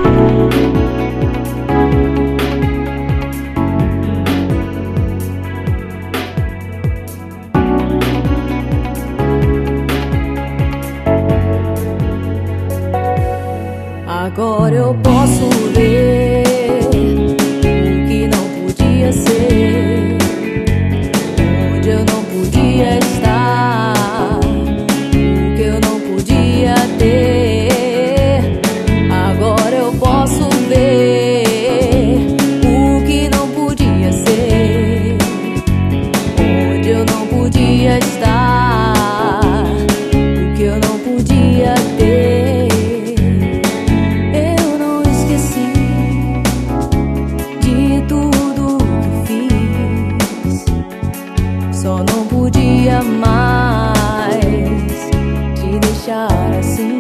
Agora eu posso ver o que não podia ser, onde eu não podia estar, o que eu não podia ter. Agora eu posso ver o que não podia ser, onde eu não podia estar, o que eu não podia ter. Só não podia mais te deixar assim.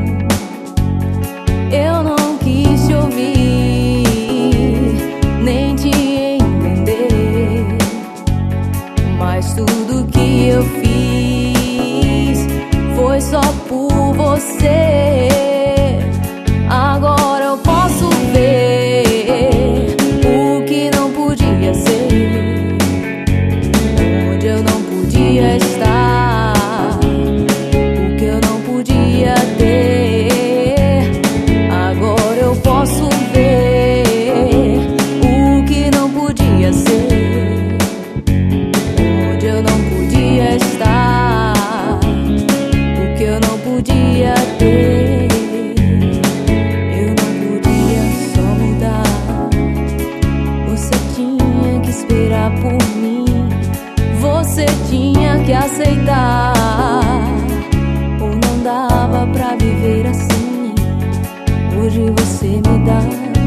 Eu não quis te ouvir, nem te entender, mas tudo que eu fiz foi só por você. Agora eu posso ver o que não podia ser, onde eu não podia estar, o que eu não podia ter. Agora eu posso ver o que não podia ser, onde eu não podia estar, o que eu não podia ter. Eu não podia só mudar, você tinha que esperar por mim. Você tinha que aceitar, ou não dava pra viver assim. Hoje você me dá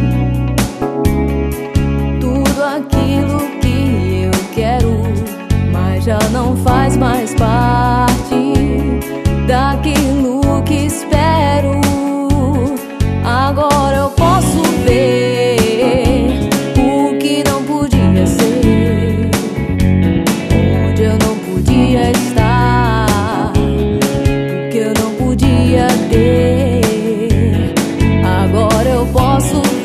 tudo aquilo que eu quero, mas já não faz mais parte daquilo que espero. Agora eu posso ver o que não podia ser, onde eu não podia estar, o que eu não podia ter. Agora eu posso